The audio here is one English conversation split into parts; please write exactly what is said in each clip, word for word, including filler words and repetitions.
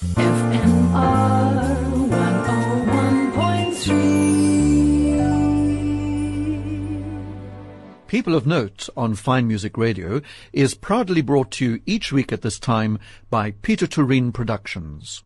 F M R one oh one point three. People of Note on Fine Music Radio is proudly brought to you each week at this time by Peter Tureen Productions.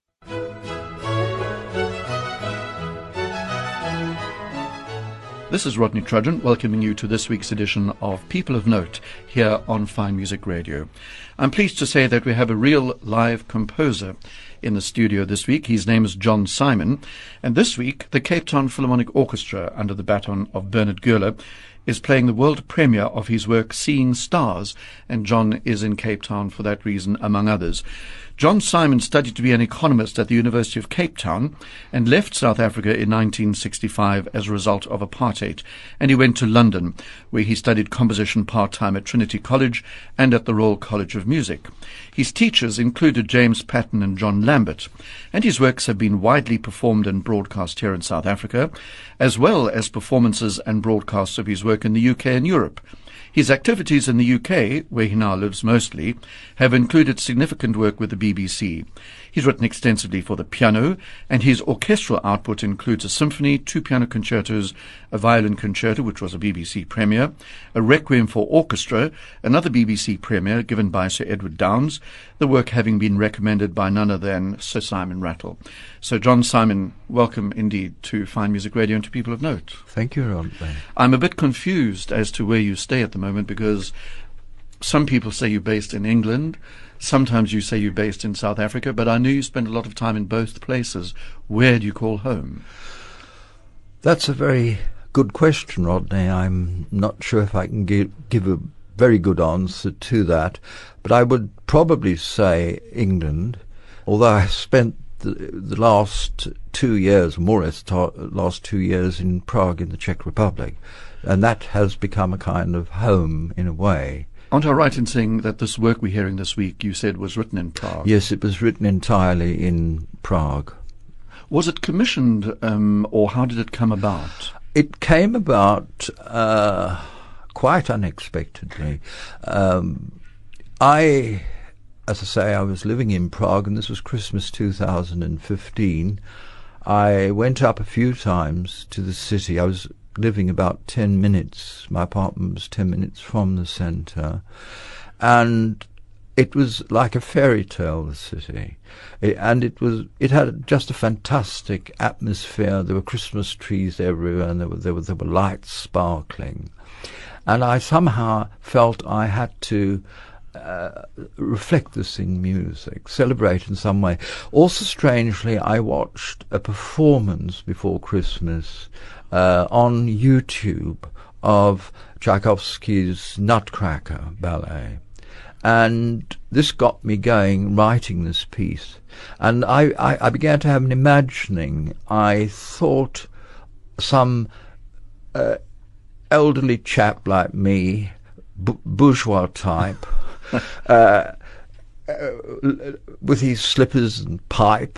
This is Rodney Trudgeon welcoming you to this week's edition of People of Note here on Fine Music Radio. I'm pleased to say that we have a real live composer in the studio this week. His name is John Simon, and this week the Cape Town Philharmonic Orchestra, under the baton of Bernard Goerler, is playing the world premiere of his work Seeing Stars, and John is in Cape Town for that reason, among others. John Simon studied to be an economist at the University of Cape Town and left South Africa in nineteen sixty-five as a result of apartheid, and he went to London, where he studied composition part-time at Trinity College and at the Royal College of Music. His teachers included James Patton and John Lambert, and his works have been widely performed and broadcast here in South Africa, as well as performances and broadcasts of his work in the U K and Europe. His activities in the U K, where he now lives mostly, have included significant work with the B B C. He's written extensively for the piano, and his orchestral output includes a symphony, two piano concertos, a violin concerto, which was a B B C premiere, a requiem for orchestra, another B B C premiere given by Sir Edward Downes, the work having been recommended by none other than Sir Simon Rattle. So, John Simon, welcome indeed to Fine Music Radio and to People of Note. Thank you, Ron. I'm a bit confused as to where you stay at the moment, because some people say you're based in England, sometimes you say you're based in South Africa, but I know you spend a lot of time in both places. Where do you call home? That's a very good question, Rodney. I'm not sure if I can give, give a very good answer to that, but I would probably say England, although I spent the, the last two years, more or less ta- last two years in Prague in the Czech Republic, and that has become a kind of home in a way. Aren't I right in saying that this work we're hearing this week, you said, was written in Prague? Yes, it was written entirely in Prague. Was it commissioned, um, or how did it come about? It came about uh, quite unexpectedly. Um, I, as I say, I was living in Prague, and this was Christmas two thousand fifteen. I went up a few times to the city. I was living about ten minutes, my apartment was ten minutes from the centre, and it was like a fairy tale, the city. It, and it was, it had just a fantastic atmosphere. There were Christmas trees everywhere, and there were, there were, there were lights sparkling. And I somehow felt I had to Uh, reflect this in music, celebrate in some way. Also, strangely, I watched a performance before Christmas uh, on YouTube of Tchaikovsky's Nutcracker ballet, and this got me going, writing this piece. And I, I, I began to have an imagining. I thought some uh, elderly chap like me, b- bourgeois type, Uh, uh, with his slippers and pipe,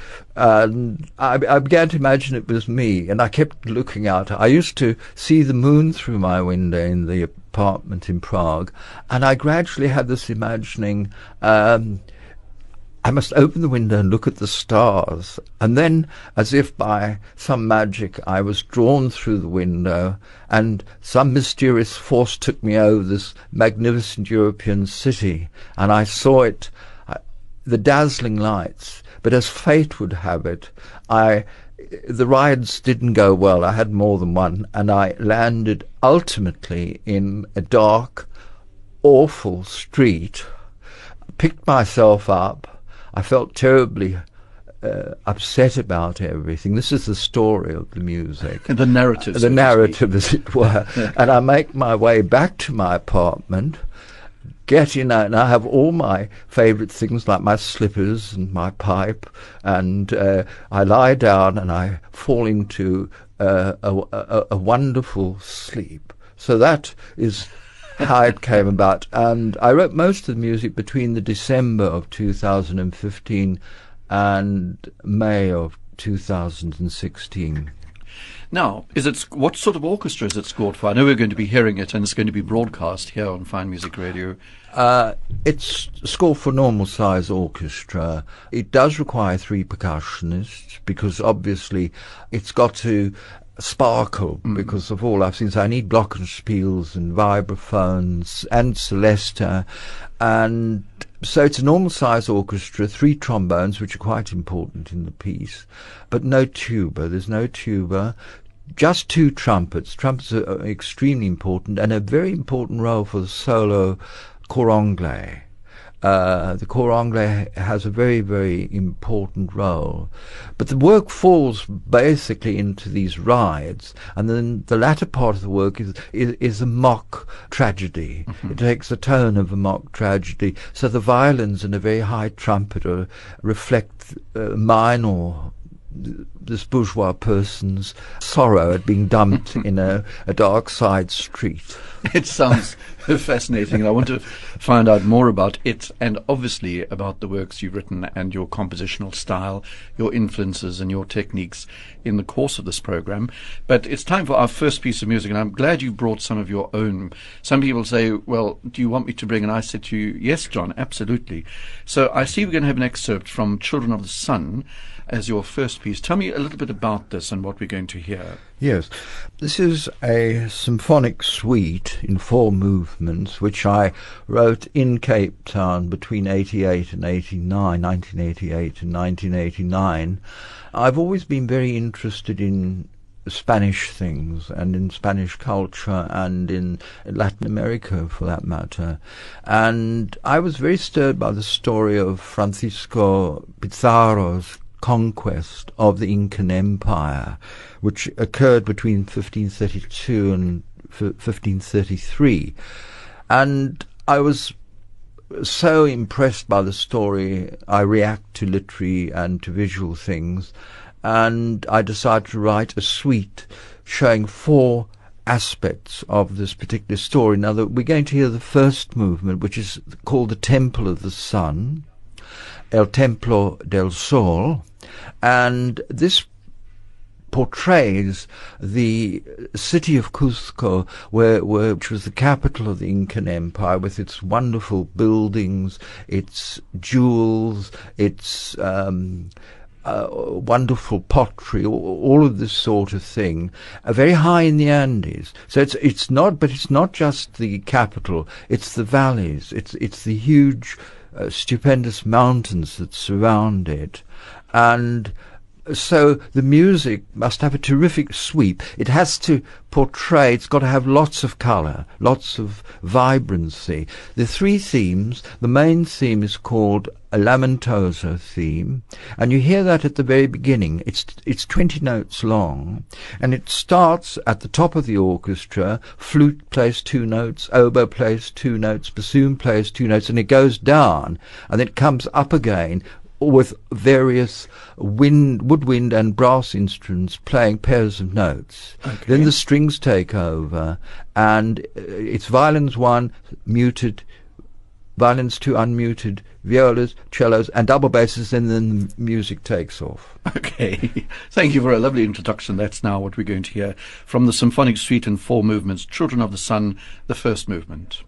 and I, I began to imagine it was me, and I kept looking out. I used to see the moon through my window in the apartment in Prague, and I gradually had this imagining, um, I must open the window and look at the stars. And then, as if by some magic, I was drawn through the window, and some mysterious force took me over this magnificent European city, and I saw it, uh, the dazzling lights. But as fate would have it, I, the rides didn't go well. I had more than one, and I landed ultimately in a dark, awful street, picked myself up. I felt terribly uh, upset about everything. This is the story of the music. The narrative. The so narrative, as it were. And I make my way back to my apartment, get in, and I have all my favourite things like my slippers and my pipe, and uh, I lie down and I fall into uh, a, a, a wonderful sleep. So that is how it came about. And I wrote most of the music between the December of two thousand fifteen and May of two thousand sixteen. Now, is it what sort of orchestra is it scored for? I know we're going to be hearing it, and it's going to be broadcast here on Fine Music Radio. Uh, it's scored for normal size orchestra. It does require three percussionists because obviously it's got to sparkle mm. because of all I've seen. So I need glockenspiels and vibraphones and celesta, and so it's a normal size orchestra, three trombones, which are quite important in the piece, but no tuba. There's no tuba. Just two trumpets. Trumpets are extremely important and a very important role for the solo cor anglais. Uh, the cor anglais has a very, very important role. But the work falls basically into these rides, and then the latter part of the work is is, is a mock tragedy. Mm-hmm. It takes the tone of a mock tragedy. So the violins and a very high trumpeter reflect uh, mine or this bourgeois person's sorrow at being dumped in a, a dark side street. It sounds fascinating, and I want to find out more about it and obviously about the works you've written and your compositional style, your influences and your techniques in the course of this program. But it's time for our first piece of music, and I'm glad you brought some of your own. Some people say, well, do you want me to bring? And I said to you, yes, John, absolutely. So I see we're going to have an excerpt from Children of the Sun as your first piece. Tell me a little bit about this and what we're going to hear. Yes, this is a symphonic suite in four movements, which I wrote in Cape Town between eighty-eight and eighty-nine, nineteen eighty-eight and nineteen eighty-nine. I've always been very interested in Spanish things and in Spanish culture and in Latin America, for that matter. And I was very stirred by the story of Francisco Pizarro's conquest of the Incan Empire, which occurred between fifteen thirty-two and fifteen thirty-three. And I was so impressed by the story, I react to literary and to visual things, and I decided to write a suite showing four aspects of this particular story. Now, that we're going to hear the first movement, which is called the Temple of the Sun, El Templo del Sol, and this portrays the city of Cusco, where, where, which was the capital of the Incan Empire, with its wonderful buildings, its jewels, its um, uh, wonderful pottery, all, all of this sort of thing, uh, very high in the Andes. So it's it's not, but it's not just the capital; it's the valleys, it's it's the huge, uh, stupendous mountains that surround it, and so the music must have a terrific sweep. It has to portray, it's got to have lots of colour, lots of vibrancy. The three themes, the main theme is called a lamentoso theme, and you hear that at the very beginning. It's it's twenty notes long, and it starts at the top of the orchestra. Flute plays two notes, oboe plays two notes, bassoon plays two notes, and it goes down, and it comes up again with various wind, woodwind and brass instruments playing pairs of notes. Okay. Then the strings take over, and uh, it's violins one, muted, violins two, unmuted, violas, cellos, and double basses, and then the music takes off. Okay. Thank you for a lovely introduction. That's now what we're going to hear from the Symphonic Suite in four movements, Children of the Sun, the first movement.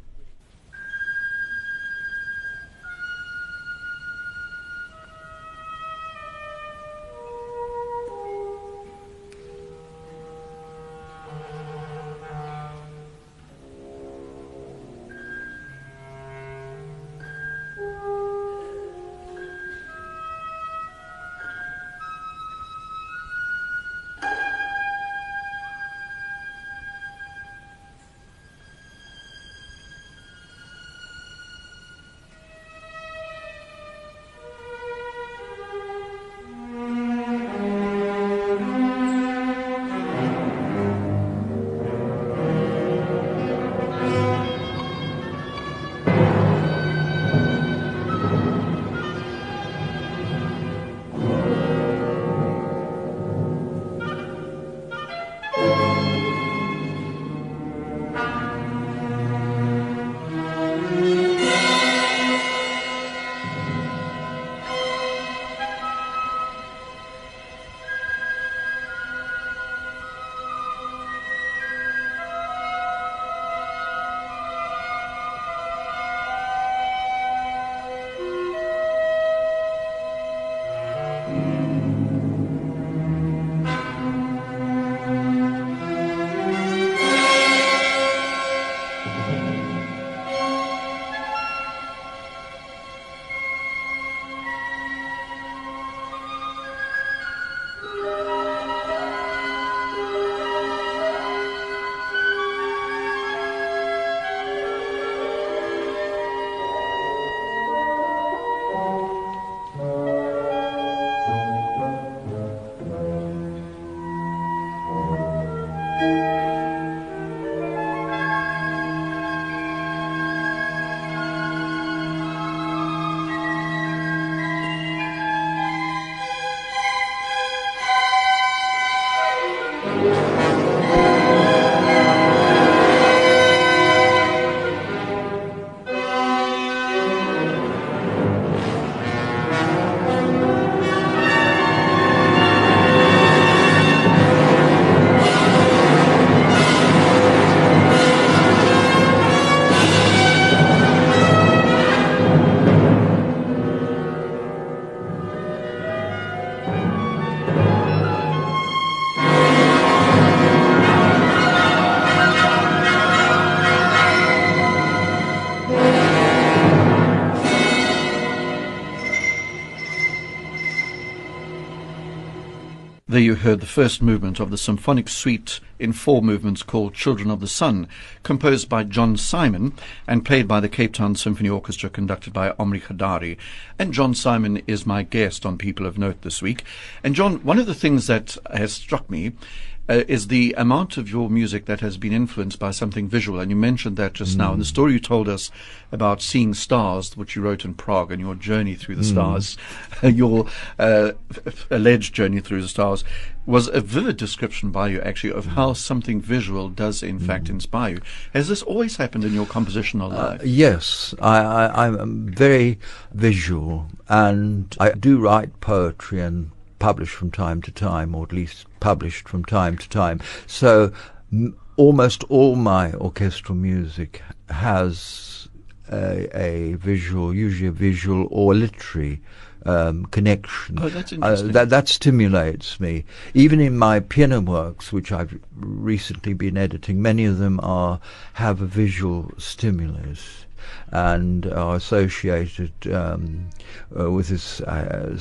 There you heard the first movement of the symphonic suite in four movements called Children of the Sun, composed by John Simon and played by the Cape Town Symphony Orchestra, conducted by Omri Khadari. And John Simon is my guest on People of Note this week. And John, one of the things that has struck me Uh, is the amount of your music that has been influenced by something visual. And you mentioned that just mm. now. And the story you told us about seeing stars, which you wrote in Prague, and your journey through the mm. stars, your uh, f- alleged journey through the stars, was a vivid description by you, actually, of how something visual does, in mm. fact, inspire you. Has this always happened in your compositional life? Uh, yes. I, I, I'm very visual, and I do write poetry and publish from time to time, or at least published from time to time. So m- almost all my orchestral music has a, a visual, usually a visual or literary um, connection. Oh, that's interesting. Uh, that, that stimulates me. Even in my piano works, which I've recently been editing, many of them are have a visual stimulus and are associated um, uh, with this uh,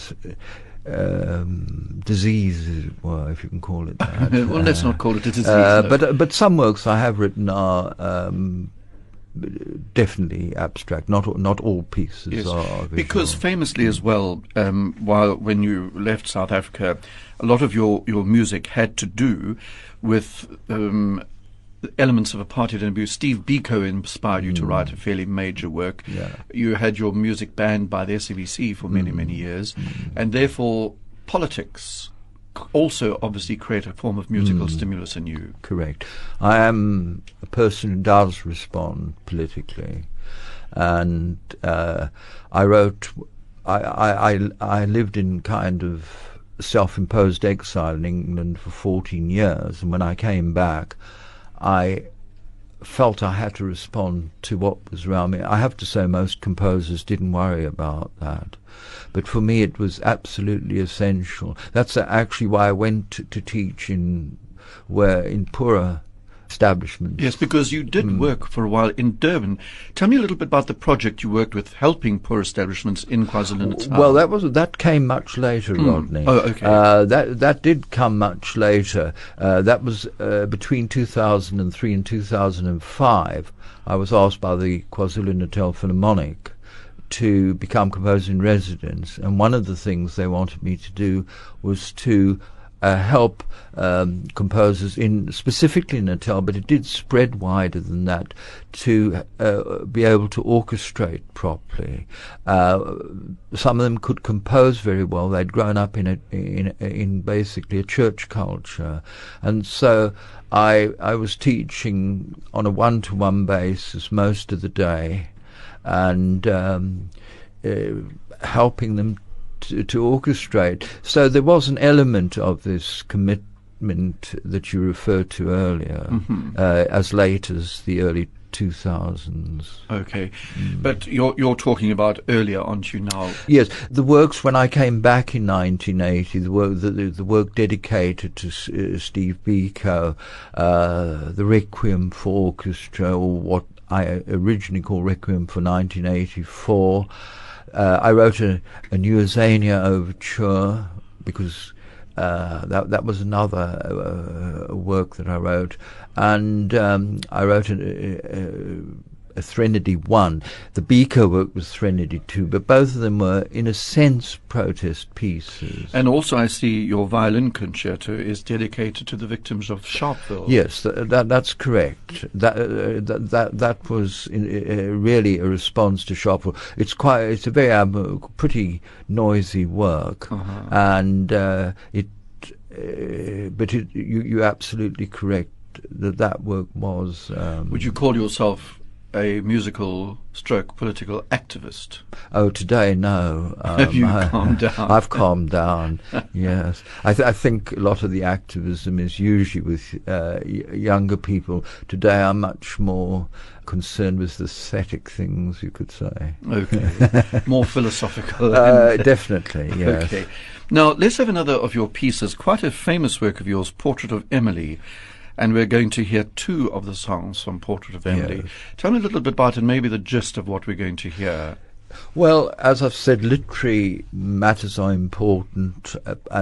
Um, disease, well, if you can call it that. Well, let's not call it a disease. Uh, no. but uh, but some works I have written are um, definitely abstract. Not not all pieces yes. are visual. Because famously as well, um, while when you left South Africa, a lot of your, your music had to do with um, elements of apartheid and abuse. Steve Biko inspired you mm. to write a fairly major work. Yeah. You had your music banned by the S A B C for many, mm. many years, mm. and therefore politics also obviously create a form of musical mm. stimulus in you. Correct. I am a person who does respond politically, and uh, I wrote. I, I I I lived in kind of self-imposed exile in England for fourteen years, and when I came back, I felt I had to respond to what was around me. I have to say most composers didn't worry about that. But for me it was absolutely essential. That's actually why I went to, to teach in where in poorer establishments. Yes, because you did mm. work for a while in Durban. Tell me a little bit about the project you worked with helping poor establishments in KwaZulu-Natal. Well, that was that came much later, mm. Rodney. Oh, okay. Uh, that that did come much later. Uh, that was uh, between two thousand three and two thousand five. I was asked by the KwaZulu-Natal Philharmonic to become composer in residence, and one of the things they wanted me to do was to Uh, help um, composers in specifically Natal, but it did spread wider than that, to uh, be able to orchestrate properly. Uh, some of them could compose very well. They'd grown up in a, in in basically a church culture, and so I I was teaching on a one-to-one basis most of the day, and um, uh, helping them To, to orchestrate. So there was an element of this commitment that you referred to earlier, mm-hmm. uh, as late as the early two thousands. Okay, mm. but you're you're talking about earlier, aren't you now? Yes, the works when I came back in nineteen eighty, the work the, the, the work dedicated to uh, Steve Biko, uh, the Requiem for Orchestra, or what I originally called Requiem for nineteen eighty-four. Uh, I wrote a, a New Azania overture because uh, that that was another uh, work that I wrote, and um, I wrote a, a, a Threnody one. The Biko work was Threnody two, but both of them were, in a sense, protest pieces. And also, I see your violin concerto is dedicated to the victims of Sharpeville. Yes, th- that that's correct. That uh, that, that that was in, uh, really a response to Sharpeville. It's quite, it's a very um, pretty noisy work, uh-huh. and uh, it. Uh, but it, you you're absolutely correct that that work was. Um, Would you call yourself a musical stroke political activist? Oh, today, no. Um, Have you I, calmed down? I've calmed down, yes. I, th- I think a lot of the activism is usually with uh, y- younger people. Today I'm much more concerned with the aesthetic things, you could say. Okay. More philosophical. Uh, definitely, yes. Okay. Now, let's have another of your pieces, quite a famous work of yours, Portrait of Emily. And we're going to hear two of the songs from Portrait of Emily. Yes. Tell me a little bit about it, and maybe the gist of what we're going to hear. Well, as I've said, literary matters are important, uh, and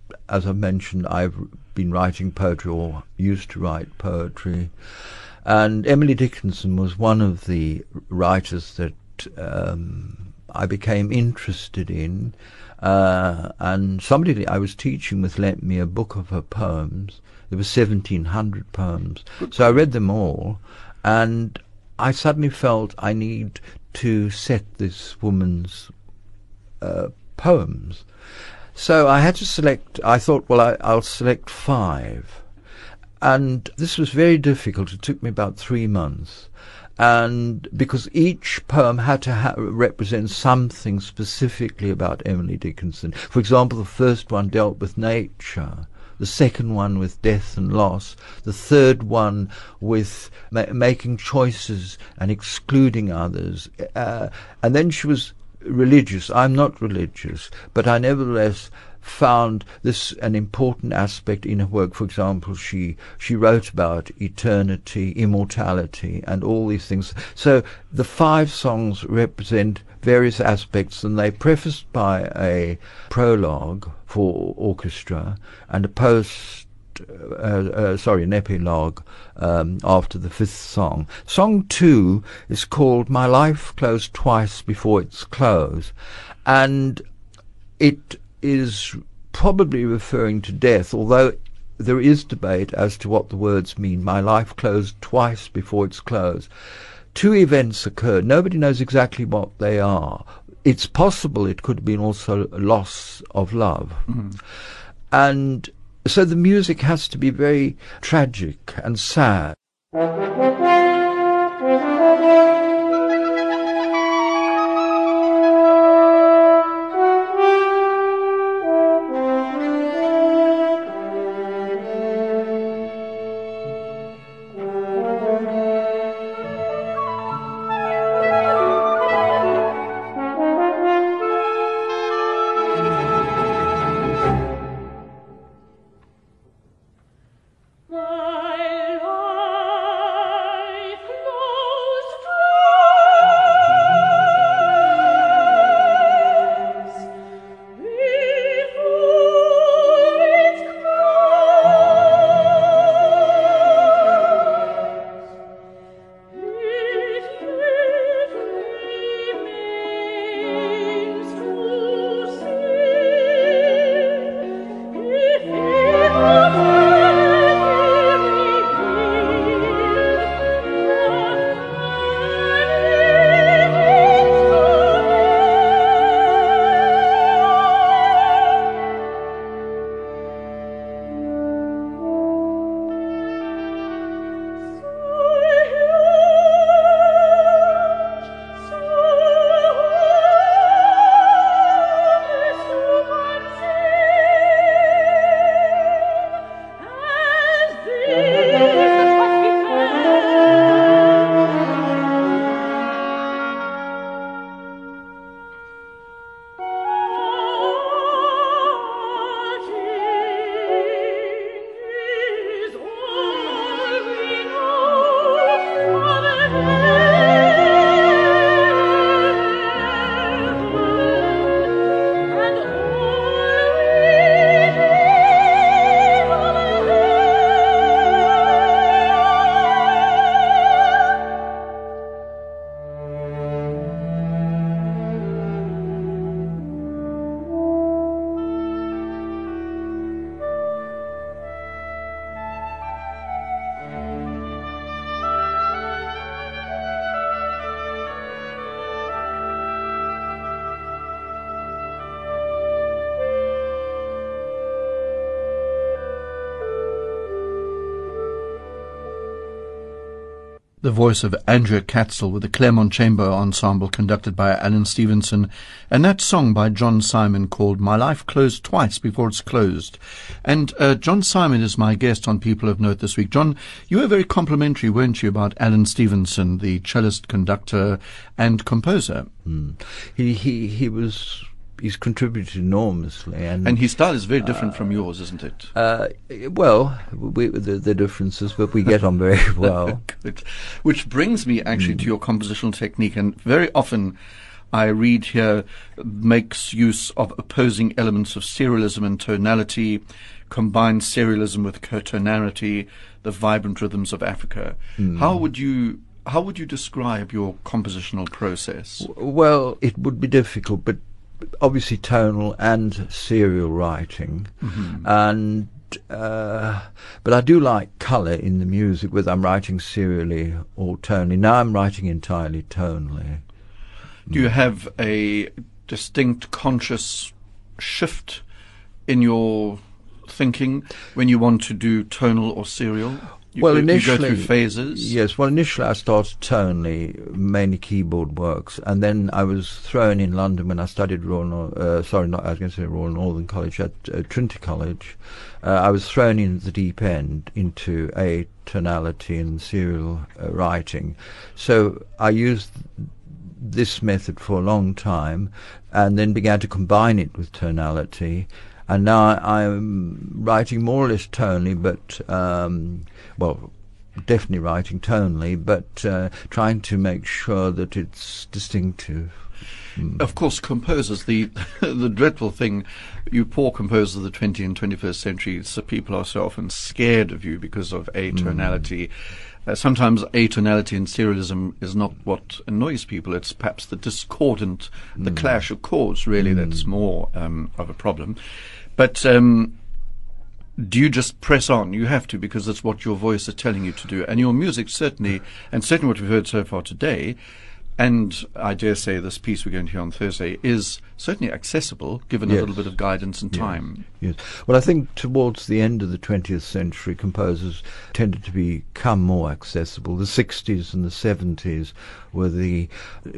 as I mentioned, I've been writing poetry or used to write poetry. And Emily Dickinson was one of the writers that um, I became interested in. Uh, and somebody I was teaching with lent me a book of her poems. There were seventeen hundred poems. So I read them all, and I suddenly felt I need to set this woman's uh, poems. So I had to select, I thought, well, I, I'll select five. And this was very difficult. It took me about three months. And because each poem had to ha- represent something specifically about Emily Dickinson. For example, the first one dealt with nature, the second one with death and loss, the third one with ma- making choices and excluding others. Uh, and then she was religious. I'm not religious, but I nevertheless found this an important aspect in her work. For example, she she wrote about eternity, immortality, and all these things. So the five songs represent various aspects, and they're prefaced by a prologue for orchestra and a post Uh, uh, sorry, an epilogue um, after the fifth song. Song two is called My Life Closed Twice Before Its Close, and it is probably referring to death, although there is debate as to what the words mean. My life closed twice before its close. Two events occurred. Nobody knows exactly what they are. It's possible it could have been also a loss of love. Mm-hmm. And so the music has to be very tragic and sad. The voice of Andrea Catzel with the Claremont Chamber Ensemble conducted by Alan Stevenson, and that song by John Simon called My Life Closed Twice Before It's Closed. And uh, John Simon is my guest on People of Note this week. John, you were very complimentary, weren't you, about Alan Stevenson, the cellist, conductor and composer? Mm. He, he, he was... He's contributed enormously, and and his style is very different uh, from yours, isn't it? Uh, well, we, the, the differences, but we get on very well. Good. Which brings me actually mm. to your compositional technique, and very often I read here, makes use of opposing elements of serialism and tonality, combines serialism with cotonality, the vibrant rhythms of Africa. Mm. How would you how would you describe your compositional process? W- Well, it would be difficult, but obviously tonal and serial writing, Mm-hmm. and uh, but I do like colour in the music, whether I'm writing serially or tonally. Now I'm writing entirely tonally. Do you have a distinct conscious shift in your thinking when you want to do tonal or serial? You, Well, you initially, go through phases. Yes. Well, initially I started tonally, mainly keyboard works, and then I was thrown in London when I studied Royal. Nor- Uh, sorry, not I was going to say Royal Northern College at uh, Trinity College. Uh, I was thrown in at the deep end into a tonality and serial uh, writing, so I used this method for a long time, and then began to combine it with tonality. And now I, I'm writing more or less tonally, but um, well, definitely writing tonally, but uh, trying to make sure that it's distinctive. Mm. Of course, composers, the the dreadful thing, you poor composers of the twentieth and twenty-first century, so people are so often scared of you because of atonality. Uh, sometimes atonality and serialism is not what annoys people. It's perhaps the discordant, the clash of chords, really, that's more um, of a problem. But um, do you just press on? You have to, because that's what your voice is telling you to do. And your music certainly, and certainly what we've heard so far today, and I dare say this piece we're going to hear on Thursday, is certainly accessible, given Yes. a little bit of guidance and Yes. time. Yes. Well, I think towards the end of the twentieth century, composers tended to become more accessible. The sixties and the seventies were the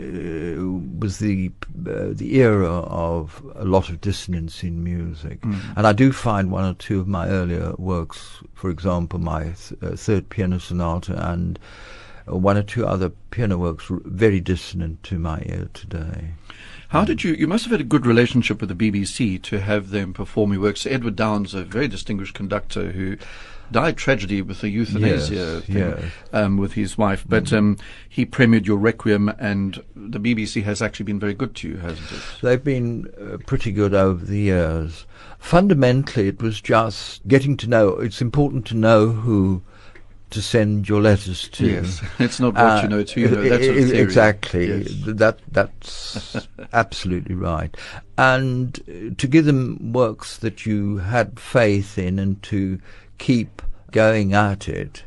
uh, was the uh, the era of a lot of dissonance in music, and I do find one or two of my earlier works, for example, my th- uh, third piano sonata and one or two other piano works, r- very dissonant to my ear today. How did you, you must have had a good relationship with the B B C to have them perform your works. Edward Downes, a very distinguished conductor who died tragedy with the euthanasia Yes, thing, yes. um, with his wife, but um, he premiered your Requiem, and the B B C has actually been very good to you, hasn't it? They've been uh, pretty good over the years. Fundamentally, it was just getting to know. It's important to know who to send your letters to. Yes, it's not what you know, it's who you know. That's sort of theory. Exactly. Yes. That that's absolutely right. And uh, to give them works that you had faith in, and to keep going at it.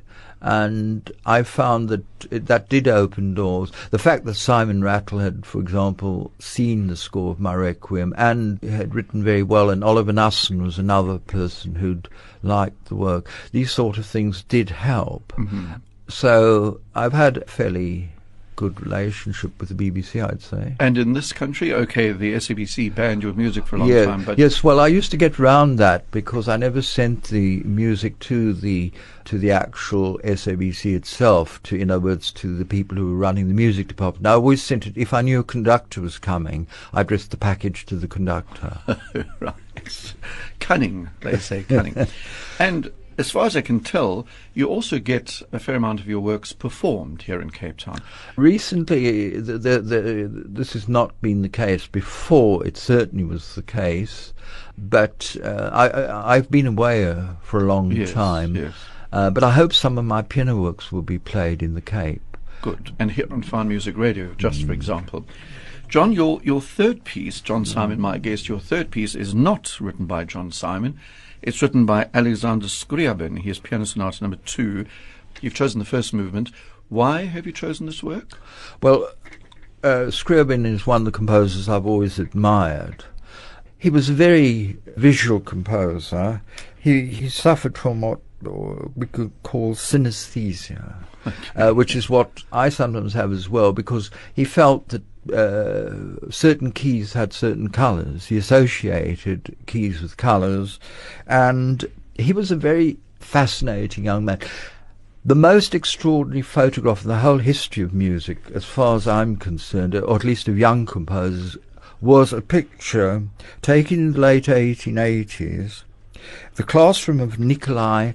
And I found that it, that did open doors. The fact that Simon Rattle had, for example, seen the score of my Requiem and had written very well, and Oliver Nussin was another person who'd liked the work, these sort of things did help. Mm-hmm. So I've had a fairly good relationship with the B B C, I'd say. And in this country, okay, the S A B C banned your music for a long Yeah, time, but yes, well, I used to get round that because I never sent the music to the to the actual S A B C itself, to, in other words, to the people who were running the music department. I always sent it, if I knew a conductor was coming, I addressed the package to the conductor. right. Cunning, they say, cunning. And as far as I can tell, you also get a fair amount of your works performed here in Cape Town. Recently, the, the, the, this has not been the case. Before, it certainly was the case, but uh, I, I, I've been away uh, for a long Yes, time. yes. Uh, but I hope some of my piano works will be played in the Cape. Good. And here on Fine Music Radio, just for example. John, your, your third piece, John Simon, my guest, your third piece is not written by John Simon. It's written by Alexander Scriabin. He is Piano Sonata number two. You've chosen the first movement. Why have you chosen this work? Well, uh, Scriabin is one of the composers I've always admired. He was a very visual composer. He, he suffered from what we could call synesthesia, uh, which is what I sometimes have as well, because he felt that uh, certain keys had certain colours. He associated keys with colours, and he was a very fascinating young man. The most extraordinary photograph in the whole history of music, as far as I'm concerned, or at least of young composers, was a picture taken in the late eighteen eighties, the classroom of Nikolai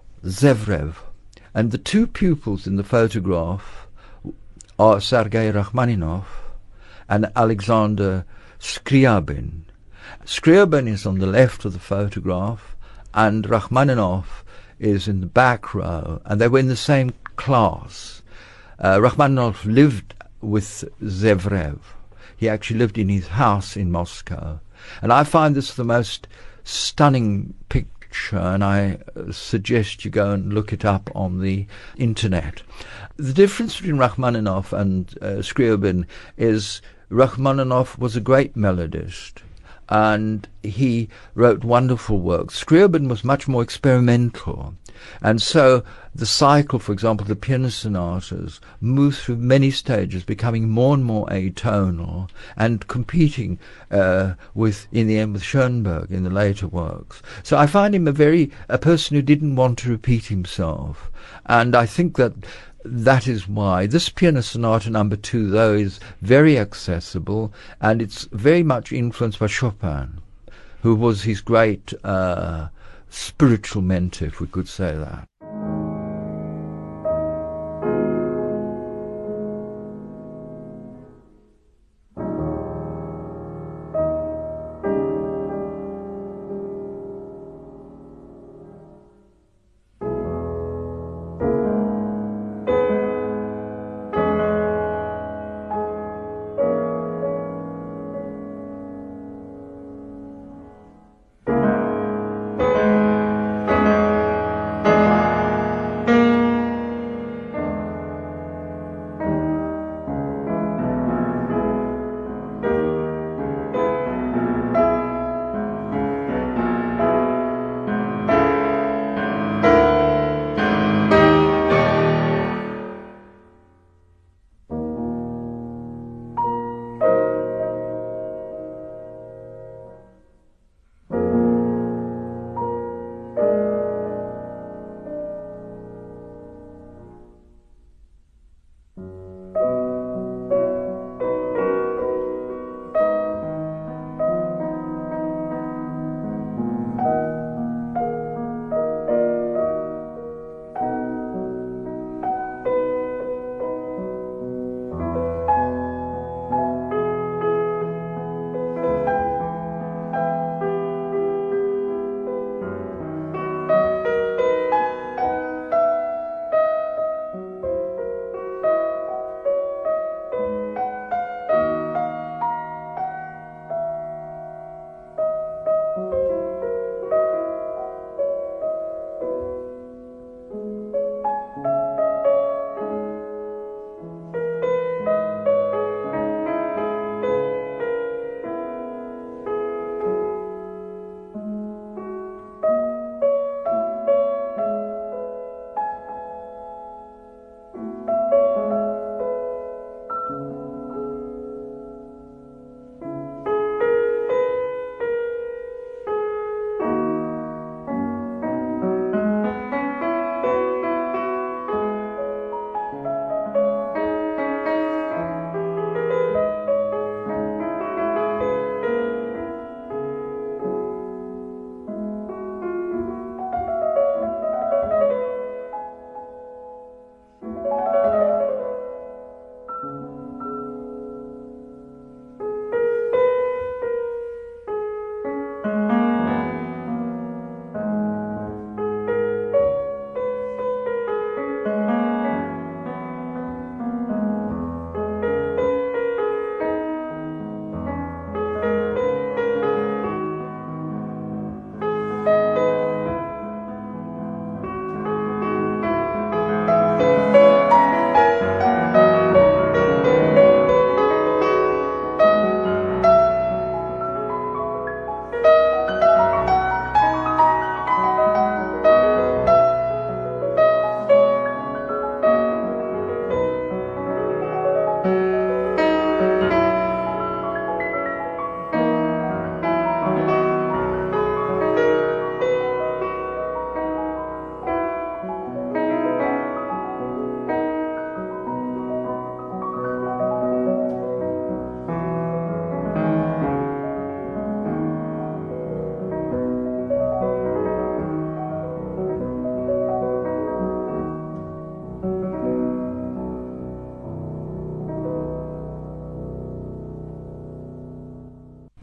Zevrev, and the two pupils in the photograph are Sergei Rachmaninoff and Alexander Scriabin. Scriabin is on the left of the photograph, and Rachmaninoff is in the back row, and they were in the same class. Uh, Rachmaninoff lived with Zevrev. He actually lived in his house in Moscow. And I find this the most stunning picture, and I suggest you go and look it up on the internet. The difference between Rachmaninoff and uh, Scriabin is Rachmaninoff was a great melodist, and he wrote wonderful works. Scriabin was much more experimental. And so the cycle, for example, the piano sonatas, moves through many stages, becoming more and more atonal and competing uh, with, in the end, with Schoenberg in the later works. So I find him a very a person who didn't want to repeat himself. And I think that that is why this piano sonata number two, though, is very accessible, and it's very much influenced by Chopin, who was his great uh, spiritual mentor, if we could say that.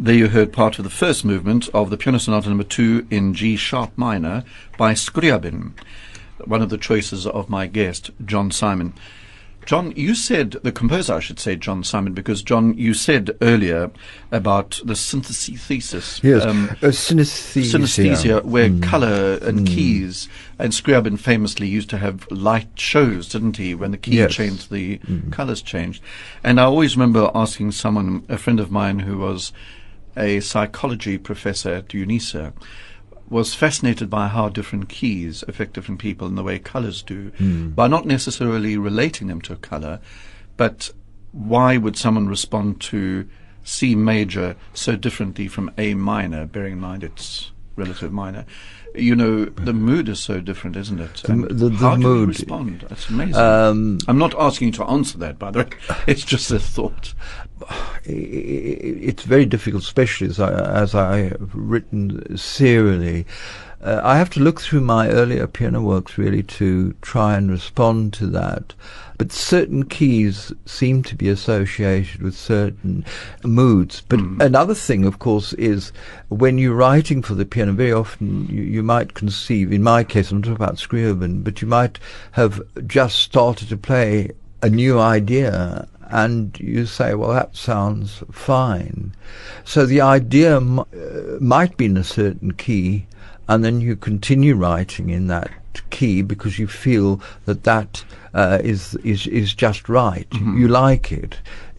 There you heard part of the first movement of the Piano Sonata Number Two in G sharp minor by Scriabin, one of the choices of my guest, John Simon. John, you said, the composer, I should say, John Simon, because, John, you said earlier about the synthesis. Yes, um, uh, synesthesia. Synesthesia, where Mm. colour and Mm. keys, and Scriabin famously used to have light shows, didn't he? When the key Yes. changed, the Mm. colours changed. And I always remember asking someone, a friend of mine who was a psychology professor at UNISA, was fascinated by how different keys affect different people in the way colours do, Mm. by not necessarily relating them to a colour, but why would someone respond to C major so differently from A minor, bearing in mind it's relative minor? You know, the mood is so different, isn't it? The, And the, the how do we mood. respond? That's amazing. Um, I'm not asking you to answer that, by the way. It's just a thought. i- i- it's very difficult, especially as I, as I have written serially. Uh, I have to look through my earlier piano works really to try and respond to that. But certain keys seem to be associated with certain moods. But Mm. another thing, of course, is when you're writing for the piano, very often you, you might conceive, in my case, I'm talking about Scriabin, but you might have just started to play a new idea and you say, well, that sounds fine. So the idea m- uh, might be in a certain key, and then you continue writing in that key because you feel that that uh, is is is just right. Mm-hmm. You like it.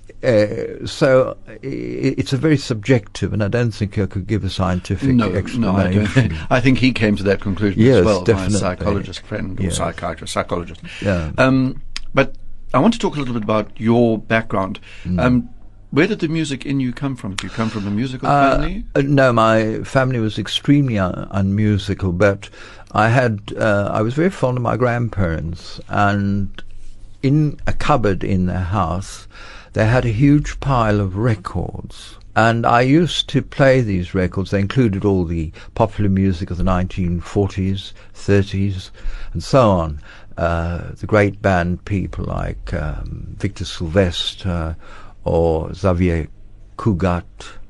Uh, so I it's a very subjective, and I don't think I could give a scientific No, explanation. no, I don't. I think he came to that conclusion Yes, as well, definitely. my psychologist friend, or Yes. psychiatrist, psychologist. Yeah. Um, but I want to talk a little bit about your background. Mm. Um, where did the music in you come from? Do you come from a musical Uh, family? uh, no, my family was extremely un- unmusical, but I had uh, I was very fond of my grandparents, and in a cupboard in their house, they had a huge pile of records. And I used to play these records. They included all the popular music of the nineteen forties, thirties, and so on. Uh, the great band people like um, Victor Sylvester or Xavier Cugat,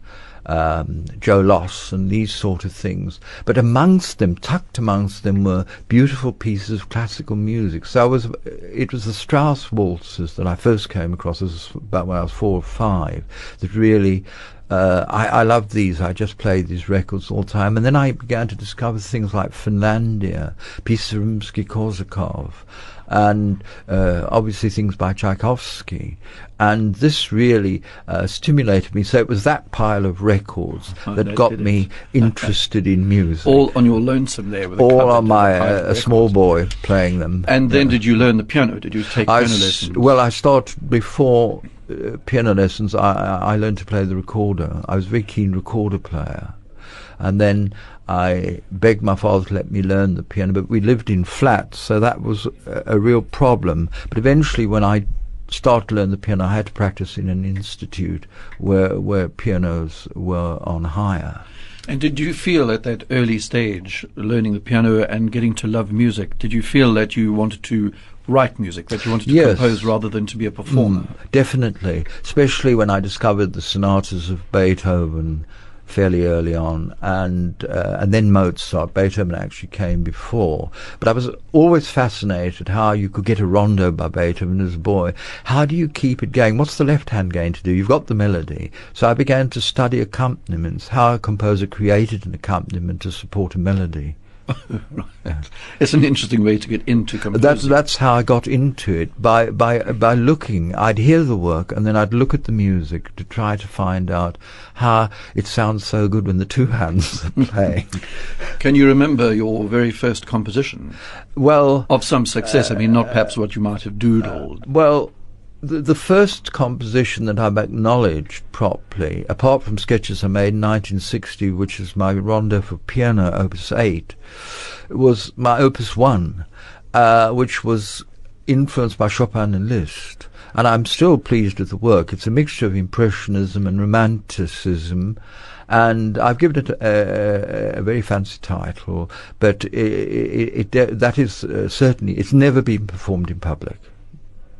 um, Joe Loss, and these sort of things. But amongst them, tucked amongst them, were beautiful pieces of classical music. So I was, it was the Strauss waltzes that I first came across, as about when I was four or five, that really. Uh, I, I loved these. I just played these records all the time. And then I began to discover things like Finlandia, pieces of Rimsky-Korsakov, and uh, obviously things by Tchaikovsky. And this really uh, stimulated me. So it was that pile of records Oh, that that got did me interested in music. All on your lonesome there? With a All cupboard on my, and a pile of uh, a small records. boy playing them. And then Yeah. did you learn the piano? Did you take I piano s- lessons? Well, I started before uh, piano lessons. I, I I learned to play the recorder. I was a very keen recorder player, and then I begged my father to let me learn the piano. But we lived in flats, so that was a, a real problem. But eventually, when I started to learn the piano, I had to practice in an institute where where pianos were on hire. And did you feel at that early stage, learning the piano and getting to love music, did you feel that you wanted to write music, that you wanted to Yes. compose rather than to be a performer? Mm, definitely, especially when I discovered the sonatas of Beethoven fairly early on, and uh, and then Mozart. Beethoven actually came before, but I was always fascinated how you could get a rondo by Beethoven as a boy. How do you keep it going? What's the left hand going to do? You've got the melody. So I began to study accompaniments, how a composer created an accompaniment to support a melody. Right. It's an interesting way to get into composing. That's that's how I got into it, by by by looking. I'd hear the work and then I'd look at the music to try to find out how it sounds so good when the two hands are playing. Can you remember your very first composition Well, of some success? I mean, not perhaps what you might have doodled. well, the, the first composition that I've acknowledged properly, apart from sketches I made in nineteen sixty, which is my rondo for piano, Opus eight, was my Opus one, uh, which was influenced by Chopin and Liszt. And I'm still pleased with the work. It's a mixture of Impressionism and Romanticism, and I've given it a, a, a very fancy title, but it, it, it, that is uh, certainly, it's never been performed in public.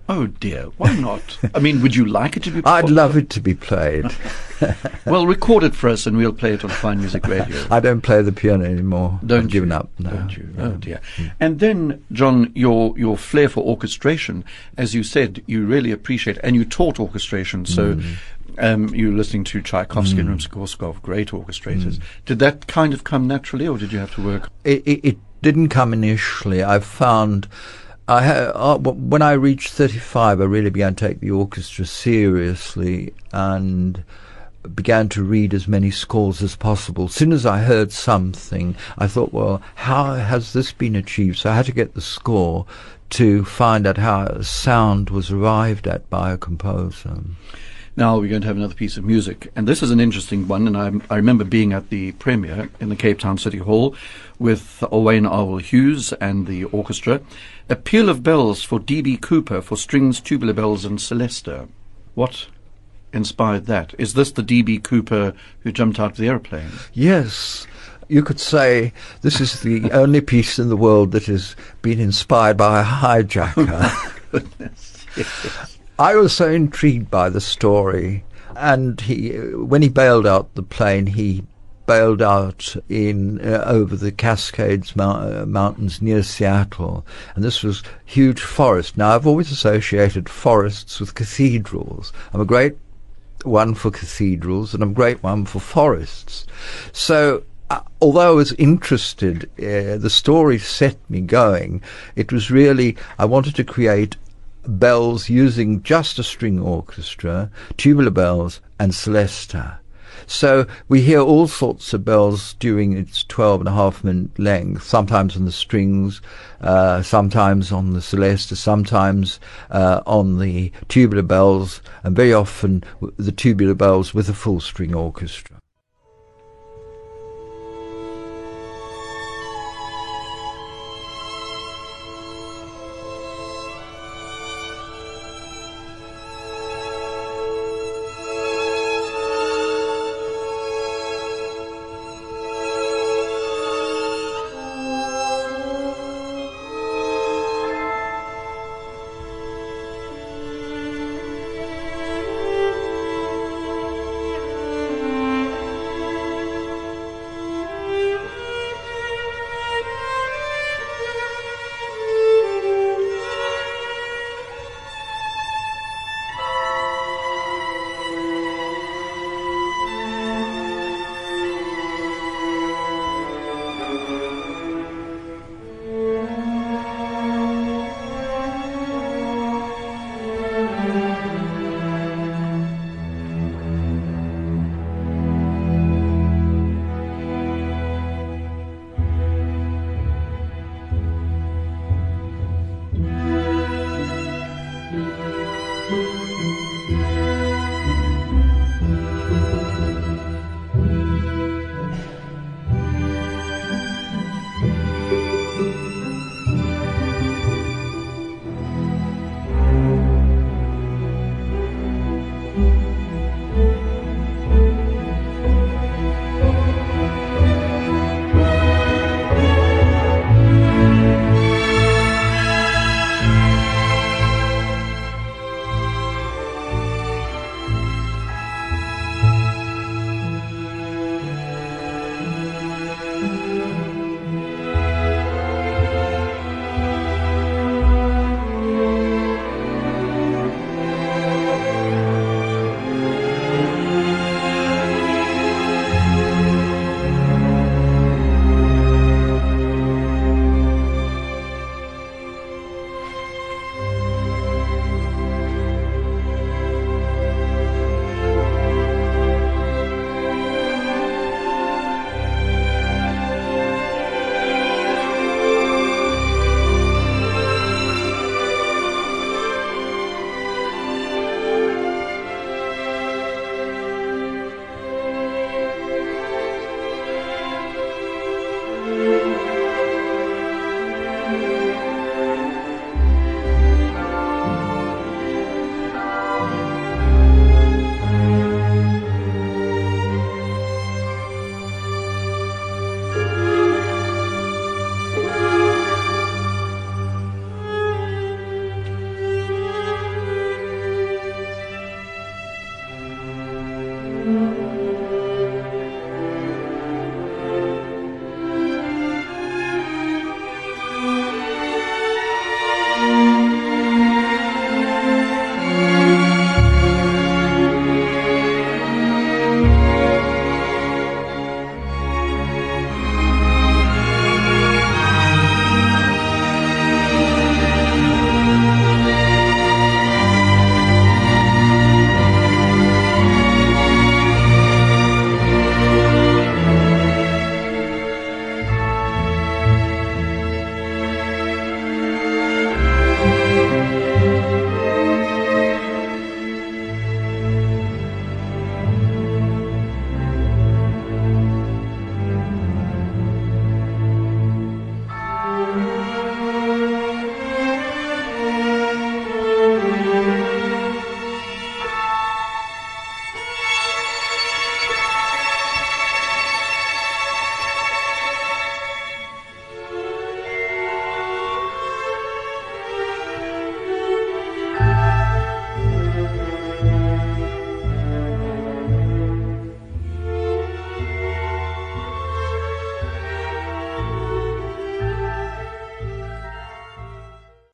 Oh dear, why not? I mean, would you like it to be played? I'd love it to be played. Well, record it for us and we'll play it on Fine Music Radio. I don't play the piano anymore. Don't I've you? given up. No. Don't you? No. Oh dear. And then, John, your your flair for orchestration, as you said, you really appreciate, and you taught orchestration. So, Mm. um, you were listening to Tchaikovsky Mm. and Rimsky-Korsakov, great orchestrators. Did that kind of come naturally, or did you have to work? It, it, it didn't come initially. I found I ha- uh, w- when I reached thirty-five, I really began to take the orchestra seriously and began to read as many scores as possible. As soon as I heard something, I thought, well, how has this been achieved? So I had to get the score to find out how a sound was arrived at by a composer. Now we're going to have another piece of music, and this is an interesting one, and I, I remember being at the premiere in the Cape Town City Hall with Owain Arwell Hughes and the orchestra. A Peal of Bells for D B Cooper for strings, tubular bells and celesta. What inspired that? Is this the D B Cooper who jumped out of the aeroplane? Yes. You could say this is the only piece in the world that has been inspired by a hijacker. Goodness. Yes. I was so intrigued by the story, and he, when he bailed out the plane, he bailed out in uh, over the Cascades mou- uh, Mountains near Seattle, and this was huge forest. Now, I've always associated forests with cathedrals. I'm a great one for cathedrals, and I'm a great one for forests. So, uh, although I was interested, uh, the story set me going. It was really, I wanted to create bells using just a string orchestra, tubular bells and celesta. So we hear all sorts of bells during its twelve and a half minute length, sometimes on the strings, uh, sometimes on the celesta, sometimes uh, on the tubular bells, and very often w- the tubular bells with a full string orchestra.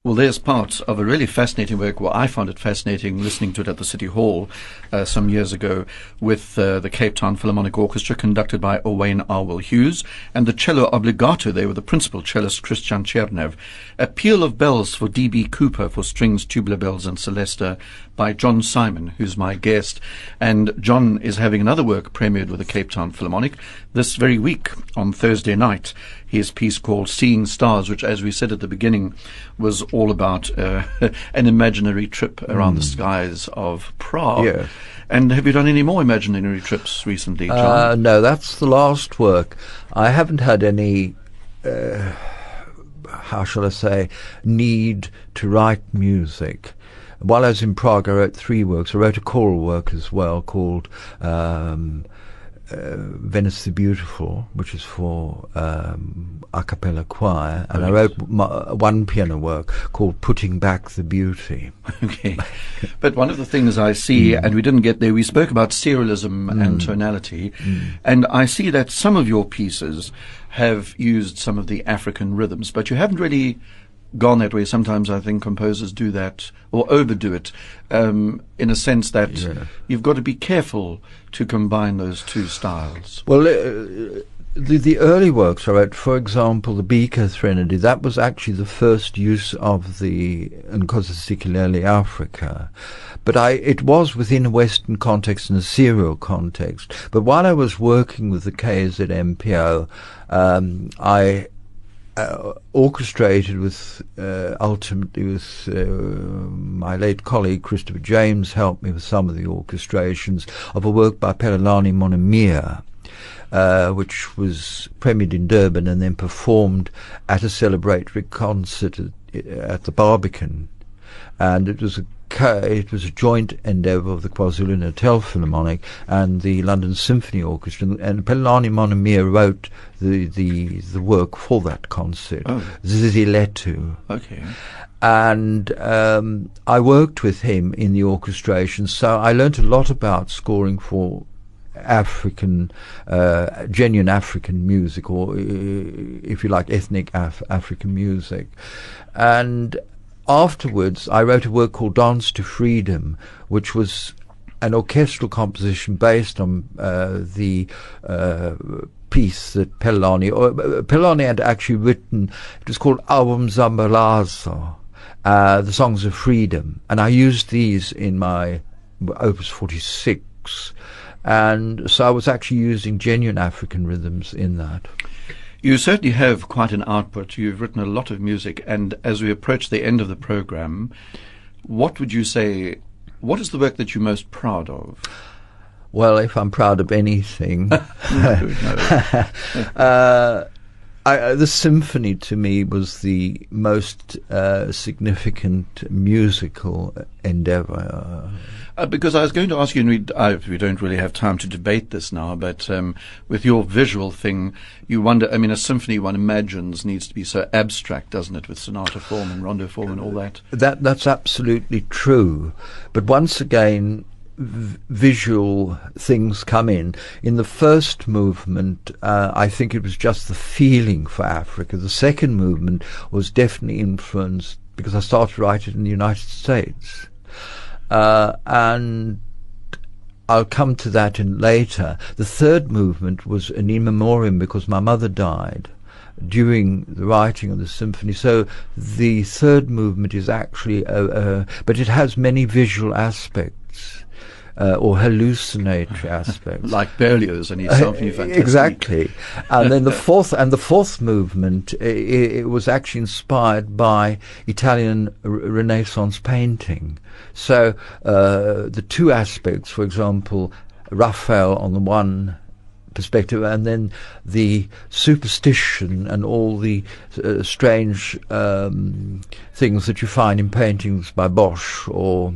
Well, there's part of a really fascinating work. Well, I found it fascinating listening to it at the City Hall uh, some years ago with uh, the Cape Town Philharmonic Orchestra conducted by Owain Arwell Hughes and the cello obbligato there with the principal cellist Christian Chernev. A Peal of Bells for D B Cooper for strings, tubular bells and celesta by John Simon, who's my guest. And John is having another work premiered with the Cape Town Philharmonic this very week on Thursday night. His piece called Seeing Stars, which, as we said at the beginning, was all about uh, an imaginary trip around mm. the skies of Prague. Yeah. And have you done any more imaginary trips recently, John? Uh, no, that's the last work. I haven't had any, uh, how shall I say, need to write music. While I was in Prague, I wrote three works. I wrote a choral work as well called um, uh, Venice the Beautiful, which is for um, a cappella choir. And oh, I yes. wrote my, one piano work called Putting Back the Beauty. Okay. But one of the things I see, mm. and we didn't get there, we spoke about serialism Mm. and tonality, Mm. and I see that some of your pieces have used some of the African rhythms, but you haven't really gone that way. Sometimes I think composers do that or overdo it, um, in a sense that Yeah. you've got to be careful to combine those two styles. Well, uh, the the early works I wrote, for example, the Beaker Threnody, that was actually the first use of the Nkosi Sikelel' Africa. But I, it was within a Western context and a serial context. But while I was working with the K Z M P O, um, I Uh, orchestrated with, uh, ultimately with uh, my late colleague Christopher James helped me with some of the orchestrations of a work by Pelelani Monomia, uh, which was premiered in Durban and then performed at a celebratory concert at, at the Barbican. And it was a it was a joint endeavour of the KwaZulu-Natal Philharmonic and the London Symphony Orchestra, and Pelelani Monomia wrote the, the the work for that concert, Oh. Ziziletu. Okay. And um, I worked with him in the orchestration, so I learnt a lot about scoring for African, uh, genuine African music, or uh, if you like, ethnic Af- African music. And afterwards, I wrote a work called Dance to Freedom, which was an orchestral composition based on uh, the uh, piece that Pelelani, or uh, Pelelani had actually written. It was called Album Zambalazo, uh, the Songs of Freedom, and I used these in my Opus forty-six, and so I was actually using genuine African rhythms in that. You certainly have quite an output. You've written a lot of music, and as we approach the end of the program, what would you say, what is the work that you're most proud of? Well, if I'm proud of anything, no, no. uh, I, uh, the symphony to me was the most uh, significant musical endeavour. Uh, because I was going to ask you, and we, I, we don't really have time to debate this now, but um, with your visual thing, you wonder, I mean, a symphony one imagines needs to be so abstract, doesn't it, with sonata form and rondo form and all that? That That's absolutely true. But once again, v- visual things come in. In the first movement, uh, I think it was just the feeling for Africa. The second movement was definitely influenced because I started writing in the United States. Uh, and I'll come to that in later. The third movement was an in memoriam because my mother died during the writing of the symphony. So the third movement is actually, a, a, but it has many visual aspects. Uh, or hallucinatory aspects, like Berlioz and his Symphony Fantastique. Exactly, and then the fourth and the fourth movement, it, it was actually inspired by Italian r- Renaissance painting. So uh, the two aspects, for example, Raphael on the one perspective, and then the superstition and all the uh, strange um, things that you find in paintings by Bosch or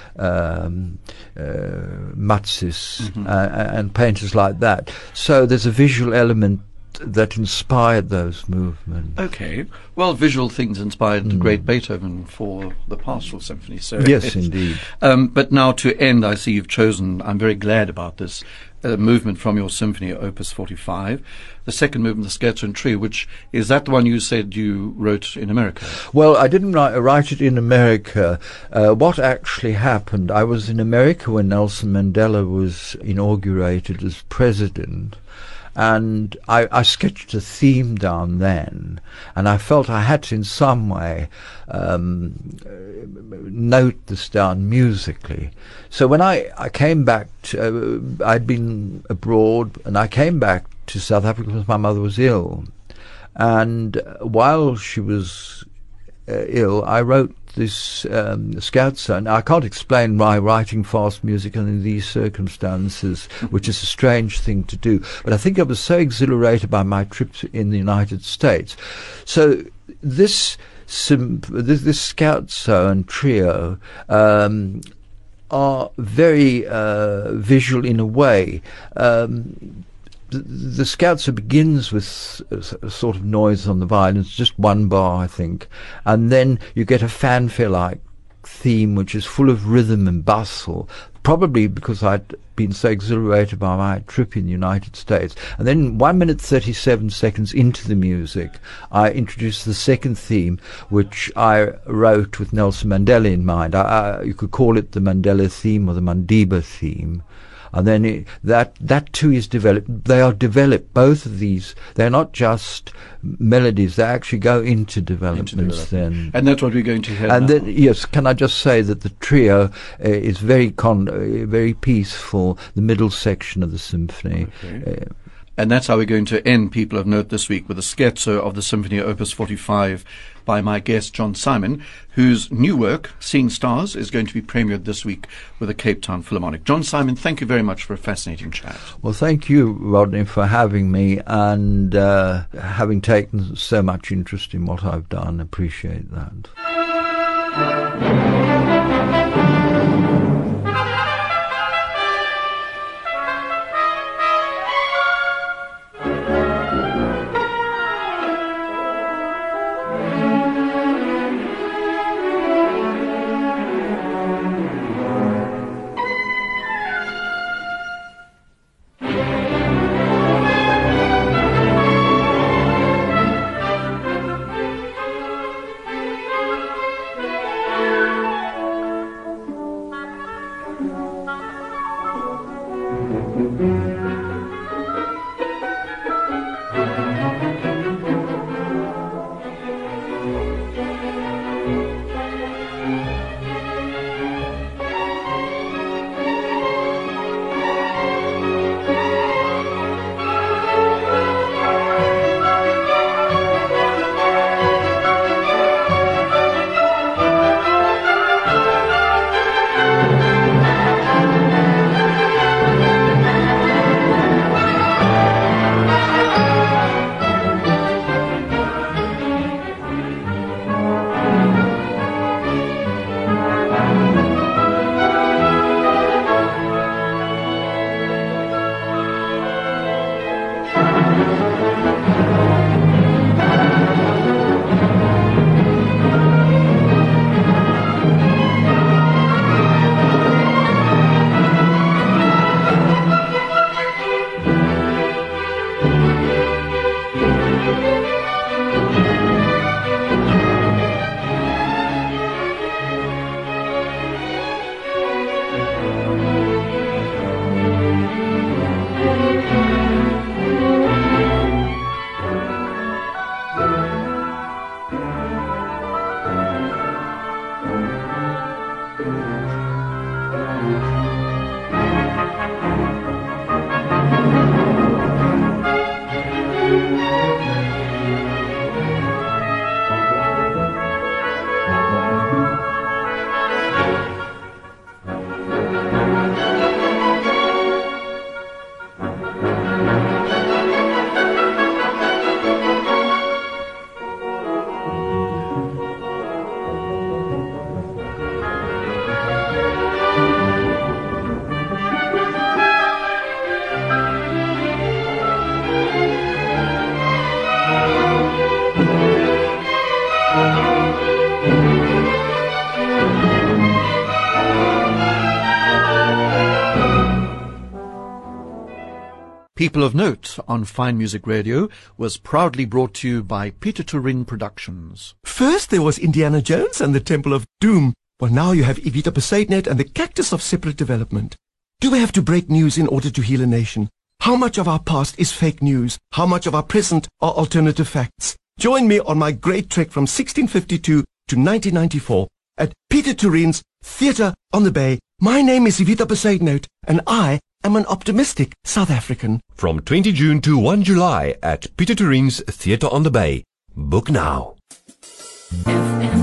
um, uh, Matsis, mm-hmm. uh, and painters like that. So there's a visual element that inspired those movements. Okay. Well, visual things inspired mm. the great Beethoven for the Pastoral Symphony. So yes, indeed. Um, but now to end, I see you've chosen, I'm very glad about this, a movement from your symphony, Opus forty-five. The second movement, the Scherzo and Trio, which is that the one you said you wrote in America? Well, I didn't write, write it in America. Uh, what actually happened, I was in America when Nelson Mandela was inaugurated as president. And I, I sketched a theme down then, and I felt I had to in some way um, note this down musically. So when I, I came back, to, uh, I'd been abroad, and I came back to South Africa because my mother was ill. And while she was uh, ill, I wrote this um, scherzo, and I can't explain why writing fast music under these circumstances, which is a strange thing to do, but I think I was so exhilarated by my trip in the United States. So this sim- this, this scherzo and trio um, are very uh, visual in a way. Um, The, the scherzo begins with a, a sort of noise on the violins, just one bar, I think, and then you get a fanfare-like theme which is full of rhythm and bustle, probably because I'd been so exhilarated by my trip in the United States. And then one minute thirty-seven seconds into the music, I introduced the second theme, which I wrote with Nelson Mandela in mind. I, I, you could call it the Mandela theme or the Mandiba theme. And then it, that that too is developed. They are developed. Both of these, they're not just melodies. They actually go into developments. Into development. Then, and that's what we're going to hear. And now. then, yes, can I just say that the trio uh, is very con, uh, very peaceful. The middle section of the symphony. Okay. Uh, And that's how we're going to end People of Note this week, with a scherzo of the Symphony Opus forty-five by my guest John Simon, whose new work, Seeing Stars, is going to be premiered this week with the Cape Town Philharmonic. John Simon, thank you very much for a fascinating chat. Well, thank you, Rodney, for having me and uh, having taken so much interest in what I've done. Appreciate that. People of Note on Fine Music Radio was proudly brought to you by Peter Turin Productions. First there was Indiana Jones and the Temple of Doom. Well, now you have Evita Poseidnet and the Cactus of Separate Development. Do we have to break news in order to heal a nation? How much of our past is fake news? How much of our present are alternative facts? Join me on my great trek from sixteen fifty-two to nineteen ninety-four at Peter Turin's Theatre on the Bay. My name is Evita Poseidnet, and I am an optimistic South African. From twentieth of June to first of July at Peter Turin's Theatre on the Bay. Book now. F M